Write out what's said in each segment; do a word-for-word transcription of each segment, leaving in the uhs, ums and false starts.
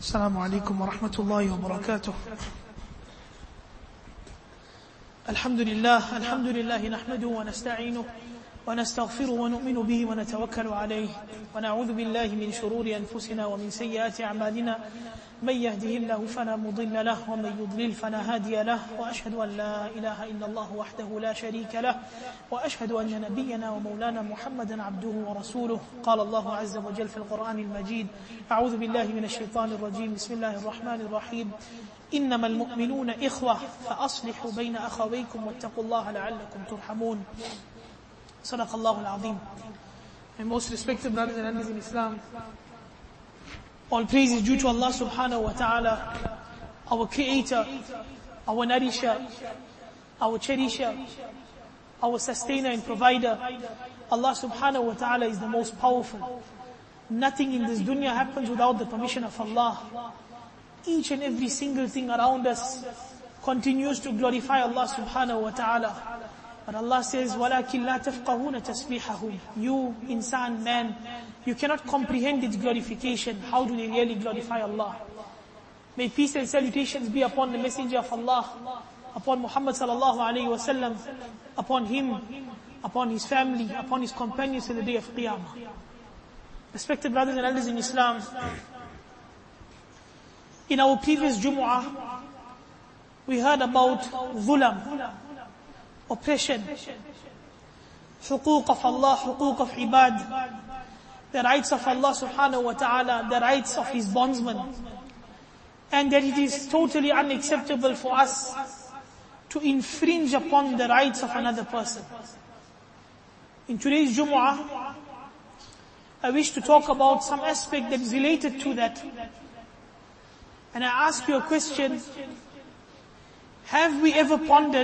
السلام عليكم ورحمة الله وبركاته. الحمد لله الحمد لله نحمده ونستعينه ونستغفره ونؤمن به ونتوكل عليه ونعوذ بالله من شرور أنفسنا ومن سيئات أعمالنا من يهده الله فلا مضل له ومن يضلل فلا هادي له وأشهد أن لا إله إلا الله وحده لا شريك له وأشهد أن نبينا ومولانا محمدا عبده ورسوله. قال الله عز وجل في القرآن المجيد: أعوذ بالله من الشيطان الرجيم، بسم الله الرحمن الرحيم. إنما المؤمنون إخوة فأصلحوا بين أخويكم واتقوا الله لعلكم ترحمون. صدق الله العظيم. My most respected brothers and sisters in Islam, all praise is due to Allah subhanahu wa ta'ala, our creator, our nourisher, our cherisher, our sustainer and provider. Allah subhanahu wa ta'ala is the most powerful. Nothing in this dunya happens without the permission of Allah. Each and every single thing around us continues to glorify Allah subhanahu wa ta'ala. But Allah says, وَلَكِنْ لَا تَفْقَهُونَ تَسْبِيحَهُمْ. You, insan, man, you cannot comprehend its glorification. How do they really glorify Allah? May peace and salutations be upon the Messenger of Allah, upon Muhammad sallallahu alayhi wa sallam, upon him, upon his family, upon his companions till the day of Qiyamah. Respected brothers and elders in Islam, in our previous Jumu'ah, we heard about dhulam, oppression, huquq of Allah, huquq of ibad, the rights of Allah subhanahu wa ta'ala, the rights of His bondsmen, and that it is totally unacceptable for us to infringe upon the rights of another person. In today's Jumu'ah, I wish to talk about some aspect that is related to that. And I ask you a question: have we ever pondered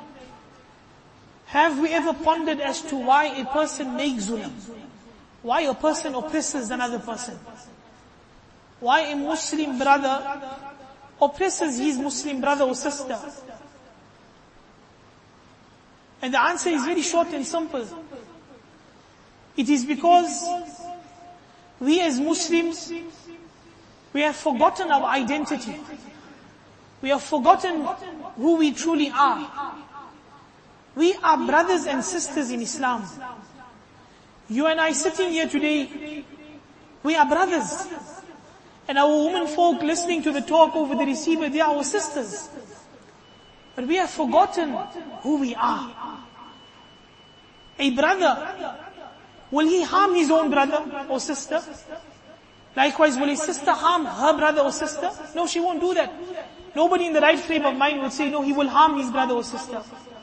Have we ever pondered as to why a person makes zulam? Why a person oppresses another person? Why a Muslim brother oppresses his Muslim brother or sister? And the answer is very short and simple. It is because we as Muslims, we have forgotten our identity. We have forgotten who we truly are. We are brothers and sisters in Islam. You and I sitting here today, we are brothers. And our women folk listening to the talk over the receiver, they are our sisters. But we have forgotten who we are. A brother, will he harm his own brother or sister? Likewise, will a sister harm her brother or sister? No, she won't do that. Nobody in the right frame of mind would say, no, he will harm his brother or sister.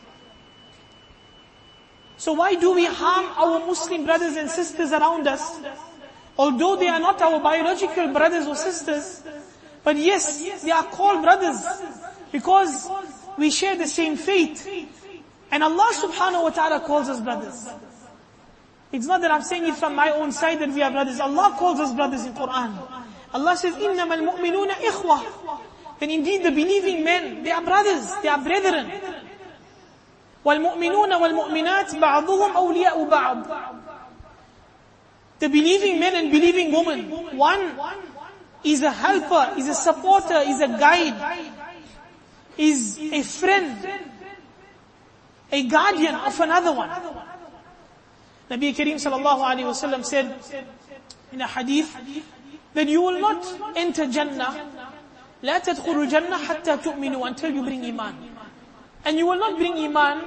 So why do we harm our Muslim brothers and sisters around us? Although they are not our biological brothers or sisters, but yes, they are called brothers because we share the same faith. And Allah subhanahu wa ta'ala calls us brothers. It's not that I'm saying it from my own side that we are brothers. Allah calls us brothers in Quran. Allah says, إِنَّمَا الْمُؤْمِنُونَ إِخْوَةً. And indeed the believing men, they are brothers, they are brethren. وَالْمُؤْمِنُونَ وَالْمُؤْمِنَاتِ بَعْضُهُمْ أَوْلِيَاءُ بَعْضٍ. The believing men and believing women, one is a helper, is a supporter, is a guide, is a friend, a guardian of another one. Nabi Kareem sallallahu alayhi wa sallam said in a hadith that you will not enter Jannah, لا تدخلوا الجنة حتى تؤمنوا, until you bring iman. And you will not bring iman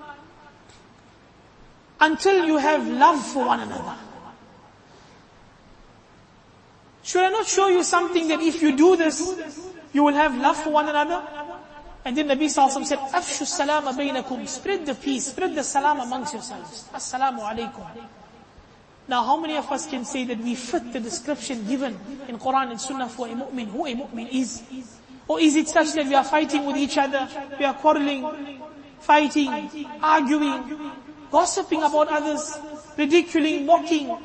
until you have love for one another. Should I not show you something that if you do this, you will have love for one another? And then Nabi sallallahu alaihi wasallam said, "Afshu salama bainakum." Spread the peace, spread the salam amongst yourselves. Assalamu alaikum. Now how many of us can say that we fit the description given in Quran and Sunnah for a mu'min, who a mu'min is? Or is it such that we are fighting with each other, we are quarreling, fighting, arguing, gossiping about others, ridiculing, mocking?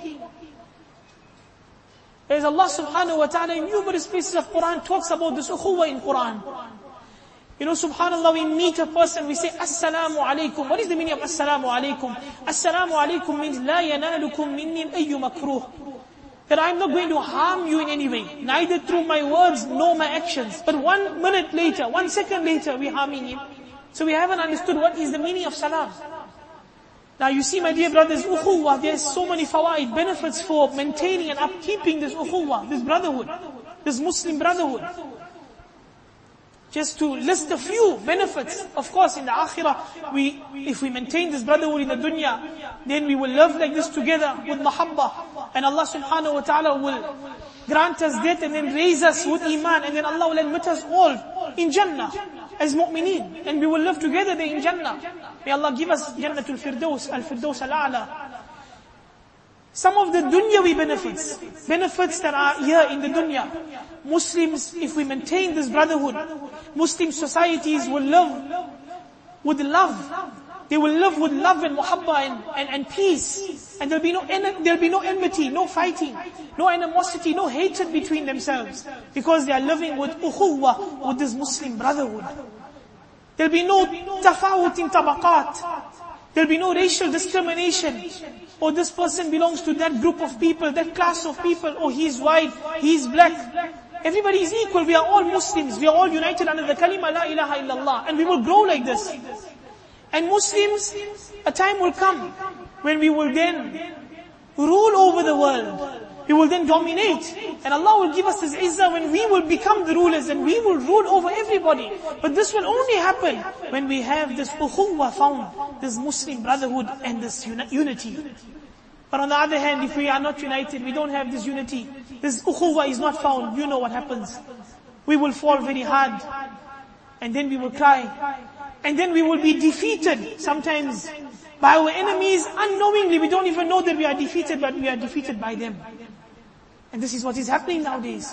As Allah subhanahu wa ta'ala in numerous places of Quran talks about this ukhuwa in Quran. You know, subhanallah, we meet a person, we say, Assalamu alaikum. What is the meaning of Assalamu alaikum? Assalamu alaikum means, La yanalukum minni ayyu makruh. that I'm not going to harm you in any way, neither through my words nor my actions. But one minute later, one second later, we're harming him. So we haven't understood what is the meaning of salam. Now you see, my dear brothers, ukhuwah, there's so many fawaid, benefits for maintaining and upkeeping this ukhuwah, this brotherhood, this Muslim brotherhood. Just to list a few benefits. Of course, in the akhirah, we, if we maintain this brotherhood in the dunya, then we will live like this together with mahabbah. And Allah subhanahu wa ta'ala will grant us that and then raise us with iman. And then Allah will admit us all in Jannah as mu'mineen. And we will live together there in Jannah. May Allah give us Jannatul Firdaus, Al-Firdaus Al-A'la. Some of the dunyawi benefits, benefits that are here in the dunya. Muslims, if we maintain this brotherhood, Muslim societies will live with love. They will live with love and muhabbah and, and, and peace. And there'll be no there'll be no enmity, no fighting, no animosity, no hatred between themselves. Because they are living with ukhuwah, with this Muslim brotherhood. There'll be no tafawut in tabaqat. There'll be no racial discrimination. Or this person belongs to that group of people, that class of people. Or he's white, he's black. Everybody is equal. We are all Muslims. We are all united under the kalima la ilaha illallah. And we will grow like this. And Muslims, a time will come when we will then rule over the world. We will then dominate. And Allah will give us this izzah when we will become the rulers and we will rule over everybody. But this will only happen when we have this ukhuwah found, this Muslim brotherhood and this uni- unity. But on the other hand, if we are not united, we don't have this unity, this ukhuwah is not found, you know what happens. We will fall very hard. And then we will cry. And then we will be defeated. Sometimes by our enemies, unknowingly, we don't even know that we are defeated, but we are defeated by them. And this is what is happening nowadays.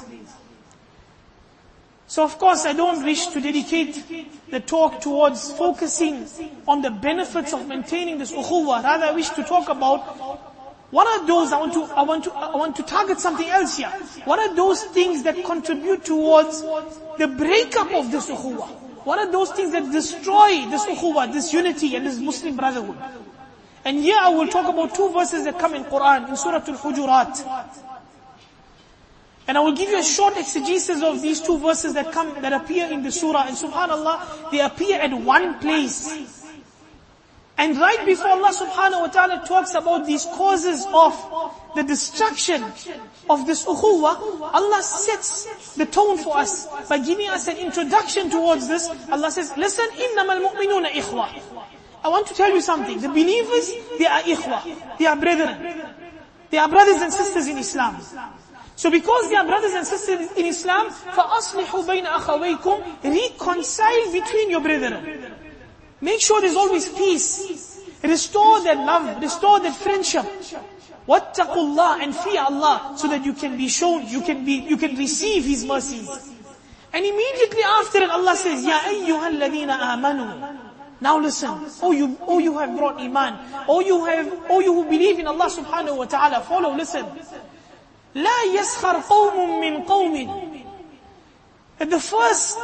So of course I don't wish to dedicate the talk towards focusing on the benefits of maintaining this ukhuwah. Rather I wish to talk about what are those, I want to, I want to, I want to target something else here. What are those things that contribute towards the breakup of this ukhuwah? What are those things that destroy this ukhuwah, this unity and this Muslim brotherhood? And here I will talk about two verses that come in Quran, in Surah Al-Hujurat. And I will give you a short exegesis of these two verses that come, that appear in the surah. And subhanallah, they appear at one place. And right before Allah subhanahu wa ta'ala talks about these causes of the destruction of this ukhuwah, Allah sets the tone for us by giving us an introduction towards this. Allah says, listen, innamal mu'minuna ikhwa. I want to tell you something. The believers, they are ikhwa. They are brethren. They are brothers and sisters in Islam. So because they are brothers and sisters in Islam, فَأَصْلِحُوا بَيْنَ أَخَوَيْكُمْ, reconcile between your brethren. Make sure there's always peace. Restore that love, restore that friendship. وَاتَّقُوا اللَّهِ, and fear Allah, so that you can be shown, you can be, you can receive His mercies. And immediately after it, Allah says, يَا أَيُّهَا الَّذِينَ آمَنُوا. Now listen, oh you, oh you have brought iman, oh you have, oh you who believe in Allah subhanahu wa ta'ala, follow, listen. لا يسخر قوم من قوم. That the first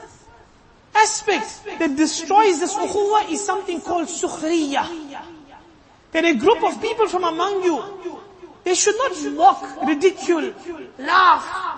aspect that destroys this ukhuwah is something called sukhriyah. That a group of people from among you, they should not mock, ridicule, laugh,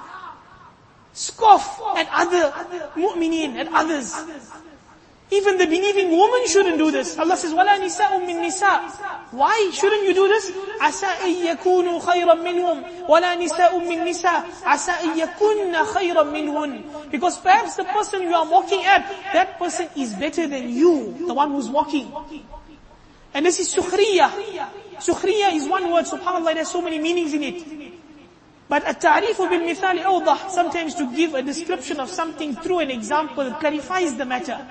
scoff at other mu'mineen, at others. Even the believing woman shouldn't do this. Allah says, وَلَا نِسَاءٌ مِّن نِسَاءٍ. Why shouldn't you do this? عَسَىٰ أَن يَكُونُوا خَيْرًا مِّنْهُمْ وَلَا نِسَاءٌ مِّن نِسَاءٍ عَسَىٰ أَن يَكُنَّ خَيْرًا مِّنْهُنْ. Because perhaps the person you are mocking at, that person is better than you, the one who's mocking. And this is sukhriyah. Sukhriyah is one word, subhanAllah, there's so many meanings in it. But at-ta'rifu bil-mithali awdah, sometimes to give a description of something through an example, clarifies the matter.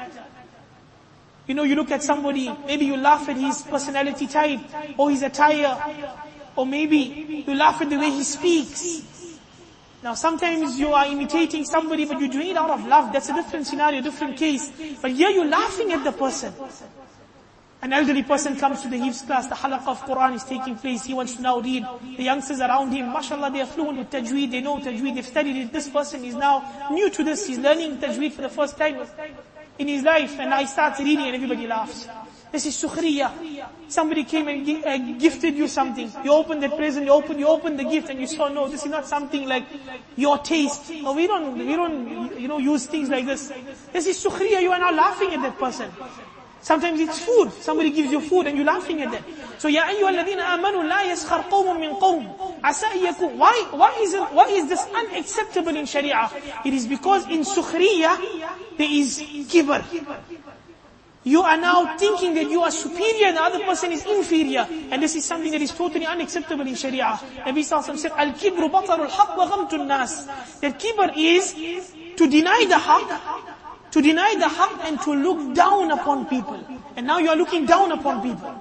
You know, you look at somebody, maybe you laugh at his personality type, or his attire, or maybe you laugh at the way he speaks. Now sometimes you are imitating somebody, but you're doing it out of love. That's a different scenario, different case. But here you're laughing at the person. An elderly person comes to the Hifz class, the halaqah of Quran is taking place, he wants to now read. The youngsters around him, mashallah, they are fluent with tajweed, they know tajweed, they've studied it. This person is now new to this, he's learning tajweed for the first time in his life, and now he starts reading and everybody laughs. This is sukhriyah. Somebody came and gi- uh, gifted you something. You opened that present, you opened, you opened the gift and you saw, no, this is not something like your taste. No, we don't, we don't, you know, use things like this. This is sukhriya, you are now laughing at that person. Sometimes it's food. Somebody gives you food and you're laughing at that. So, Ya ayyuhalladhina amanu la yaskhar qawmun min qawm. Asa yaku. Why, why is it, why is this unacceptable in Sharia? It is because in sukhriya, there is kibr. You are now thinking that you are superior and the other person is inferior. And this is something that is totally unacceptable in Sharia. Nabi sallallahu alayhi wa sallam said, Al-kibru batarul haqq wa ghamtun nas. That kibr is to deny the haqq, to deny the haqq and to look down upon people. And now you are looking down upon people.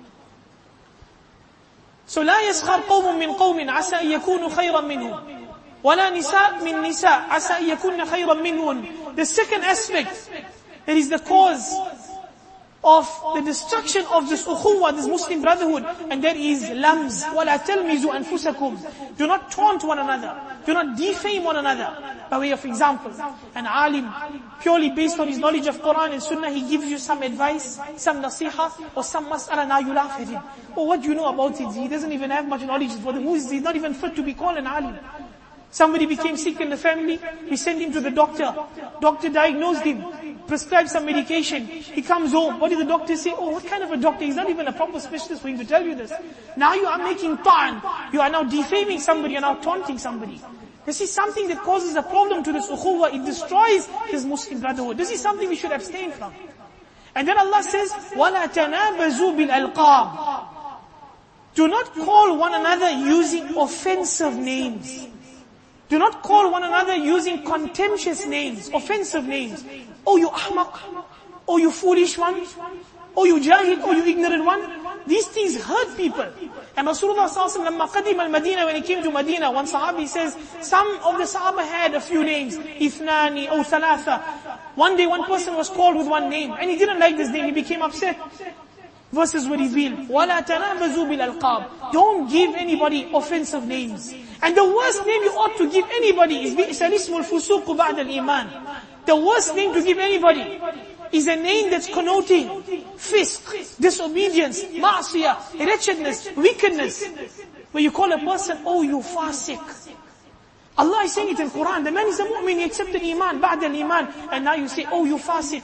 So, لا يسخر قوم من قوم عسى أن يكونوا خيرا منهم. ولا نساء من نساء عسى أن يكون خيرا منهن. The second aspect, that is the cause of the destruction of this ukhuwah, this Muslim brotherhood, and that is lams. وَلَا تَلْمِزُوا أَنفُسَكُمْ. Do not taunt one another. Do not defame one another. By way of example, an alim, purely based on his knowledge of Quran and Sunnah, he gives you some advice, some nasiha, or some mas'ala, now you laugh at him. Oh, what do you know about it? He doesn't even have much knowledge. For the Muslims, he's not even fit to be called an alim. Somebody became sick in the family, we send him to the doctor. Doctor diagnosed him, prescribed some medication. He comes home. What did the doctor say? Oh, what kind of a doctor? He's not even a proper specialist for him to tell you this. Now you are making ta'an. You are now defaming somebody, you are now taunting somebody. This is something that causes a problem to this ukhuwah. It destroys this Muslim brotherhood. This is something we should abstain from. And then Allah says, وَلَا تَنَابَزُوا بِالْأَلْقَابِ. Do not call one another using offensive names. Do not call one another using contemptuous names, offensive names. Oh, you ahmaq. Oh, you foolish one. Oh, you jahil. Oh, you ignorant one. These things hurt people. And Rasulullah sallallahu alaihi wasallam, al-Madinah, when he came to Medina, one Sahabi says, some of the Sahaba had a few names. Ithnani, or Thalatha. One day one person was called with one name, and he didn't like this name, he became upset. Verses were revealed. وَلَا تَنَابَزُوا بِالْأَلْقَابِ. Don't give anybody offensive names. And the worst name you ought to give anybody is بِئْسَ الْإِسْمُ الْفُسُوقُ بَعْدَ الْإِيمَانِ. The worst name to give anybody is a name that's connoting fisq, disobedience, ma'asiyah, wretchedness, wickedness. Where you call a person, oh, you fasiq. Allah is saying it in Quran. The man is a mu'min, he accepted iman, ba'da al-iman. And now you say, oh, you fasiq.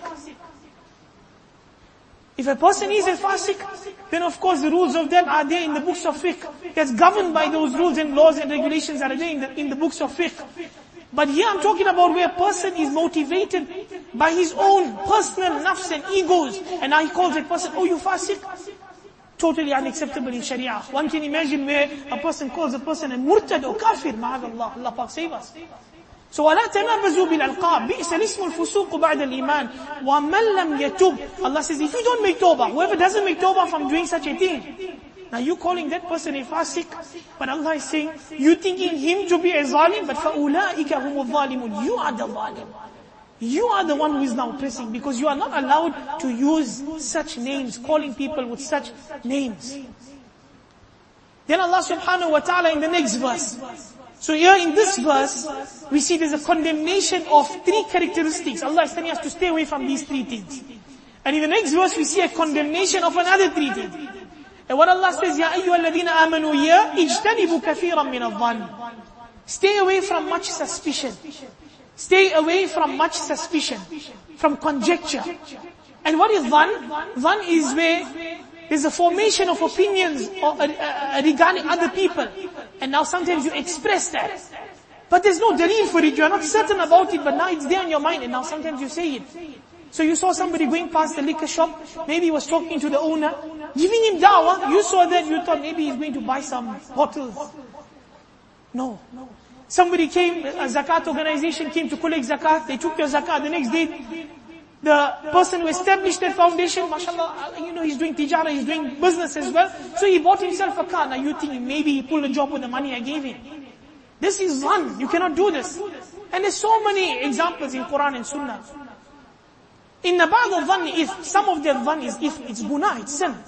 If a person is a fasiq, then of course the rules of them are there in the books of fiqh. That's governed by those rules and laws and regulations that are there in the, in the books of fiqh. But here I'm talking about where a person is motivated by his own personal nafs and egos. And now he calls a person, oh, you fasiq. Totally unacceptable in Sharia. One can imagine where a person calls a person a murtad or kafir. Ma'adallah, Allah Pak save us. So, وَلَا تَنَابَزُوا بِالْأَلْقَابِ بِئْسَ الْإِسْمُ الْفُسُوقُ بَعْدَ الْإِيمَانِ وَمَنْ لَمْ يَتُوبْ. Allah says, if you don't make tawbah, whoever doesn't make tawbah from doing such a thing, now you calling that person a fasiq, but Allah is saying, you thinking him to be a zalim, but فَأُولَٰئِكَ هُمُ الظَّالِمُونَ. You are the zalim. You are the one who is now pressing, because you are not allowed to use such names, calling people with such names. Then Allah subhanahu wa ta'ala in the next verse. So here in this verse, we see there's a condemnation of three characteristics. Allah is telling us to stay away from these three things. And in the next verse, we see a condemnation of another three things. And what Allah says, Ya ayyuhalladhina amanu ya ijtanibu kathiran min adh-dhann. Stay away from much suspicion. Stay away from much suspicion, from conjecture. And what is dhann? Dhann is where there's a formation of opinions or, uh, uh, regarding other people. And now sometimes you express that. But there's no dalil for it. You are not certain about it, but now it's there in your mind, and now sometimes you say it. So you saw somebody going past the liquor shop, maybe he was talking to the owner, giving him dawah. You saw that, you thought maybe he's going to buy some bottles. No. Somebody came, a zakat organization came to collect zakat, they took your zakat. The next day, the person who established that foundation, mashallah, you know, he's doing tijara, he's doing business as well. So he bought himself a car. Now you think maybe he pulled a job with the money I gave him. This is dhann. You cannot do this. And there's so many examples in Quran and Sunnah. In the ba'd of dhann, if some of the dhann is if it's guna, it's sin.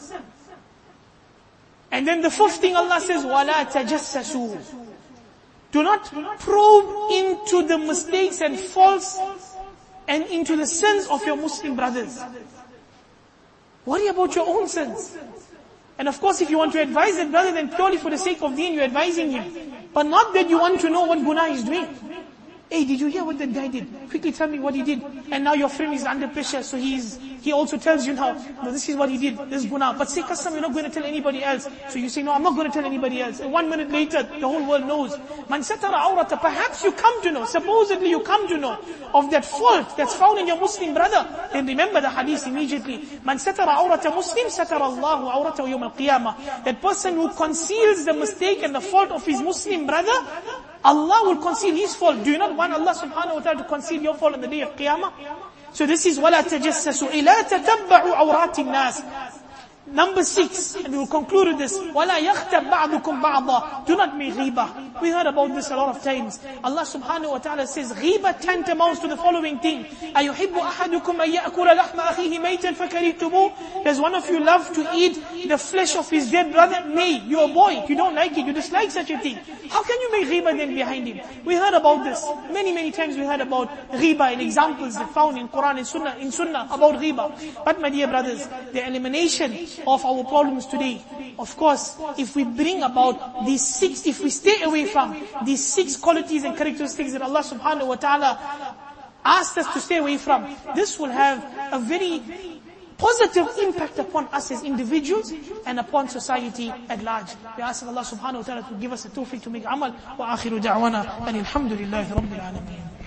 And then the fifth thing Allah says, وَلَا تَجَسَّسُوا. Do not probe into the mistakes and faults and into the sins of your Muslim brothers. Worry about your own sins. And of course, if you want to advise that brother, then purely for the sake of deen, you're advising him. But not that you want to know what guna he's doing. Hey, did you hear what that guy did? Quickly tell me what he did. And now your friend is under pressure, so he's, he also tells you now, no, this is what he did, this is guna. But say custom, you're not going to tell anybody else. So you say, no, I'm not going to tell anybody else. And one minute later, the whole world knows. Man satara awrata, perhaps you come to know, supposedly you come to know of that fault that's found in your Muslim brother. Then remember the hadith immediately. Man satara awrata Muslim, satara Allahu awrata yawm al-qiyamah. That person who conceals the mistake and the fault of his Muslim brother, Allah will conceal his fault. Do you not want Allah subhanahu wa ta'ala to conceal your fault on the day of Qiyamah? So this is وَلَا تَجَسَّسُوا إِلَا تَتَبَّعُوا عَوْرَاتِ النَّاسِ. Number six, and we will conclude with this. وَلَا يَخْتَبْ بَعْضُكُمْ بَعْضًا. Do not make ghibah. We heard about this a lot of times. Allah subhanahu wa ta'ala says, ghibah tantamounts to the following thing. أَيُحِبُّ أَحَدُكُمْ أَن يَأْكُلَ لَحْمَ أَخِيهِ مَيْتًا فَكَرِهْتُمُوهُ. Does one of you love to eat the flesh of his dead brother? Nay, you're a boy. You don't like it. You dislike such a thing. How can you make ghibah then behind him? We heard about this. Many, many times we heard about ghibah and examples that found in Quran and Sunnah, in Sunnah about ghibah. But my dear brothers, the elimination of our problems today, of course, if we bring about these six, if we stay away from these six qualities and characteristics that Allah subhanahu wa ta'ala asked us to stay away from, this will have a very positive impact upon us as individuals and upon society at large. We ask Allah subhanahu wa ta'ala to give us a tawfiq to make amal. Wa akhiru da'wana and alhamdulillahi rabbil alameen.